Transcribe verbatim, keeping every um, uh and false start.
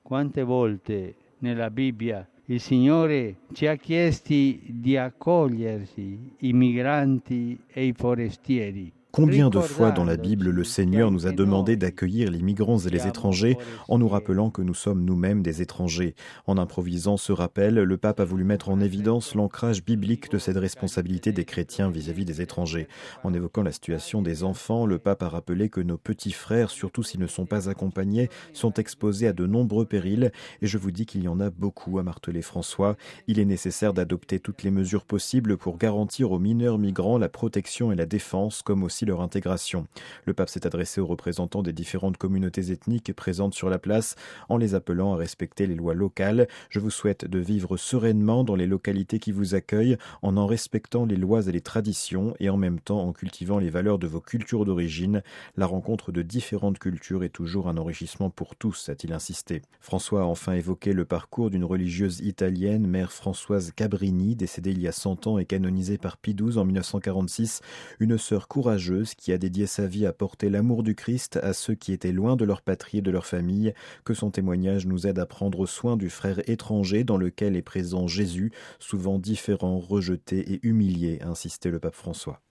Quante volte nella Bibbia il Signore ci ha chiesti di accogliersi i migranti e i forestieri. Combien de fois dans la Bible le Seigneur nous a demandé d'accueillir les migrants et les étrangers en nous rappelant que nous sommes nous-mêmes des étrangers. En improvisant ce rappel, le pape a voulu mettre en évidence l'ancrage biblique de cette responsabilité des chrétiens vis-à-vis des étrangers. En évoquant la situation des enfants, le pape a rappelé que nos petits frères, surtout s'ils ne sont pas accompagnés, sont exposés à de nombreux périls. Et je vous dis qu'il y en a beaucoup, a martelé François. Il est nécessaire d'adopter toutes les mesures possibles pour garantir aux mineurs migrants la protection et la défense, comme aussi leur intégration. Le pape s'est adressé aux représentants des différentes communautés ethniques présentes sur la place en les appelant à respecter les lois locales. Je vous souhaite de vivre sereinement dans les localités qui vous accueillent en en respectant les lois et les traditions et en même temps en cultivant les valeurs de vos cultures d'origine. La rencontre de différentes cultures est toujours un enrichissement pour tous, a-t-il insisté. François a enfin évoqué le parcours d'une religieuse italienne, mère Françoise Cabrini, décédée il y a cent ans et canonisée par Pie douze en mille neuf cent quarante-six, une sœur courageuse qui a dédié sa vie à porter l'amour du Christ à ceux qui étaient loin de leur patrie et de leur famille. Que son témoignage nous aide à prendre soin du frère étranger dans lequel est présent Jésus, souvent différent, rejeté et humilié, insistait le pape François.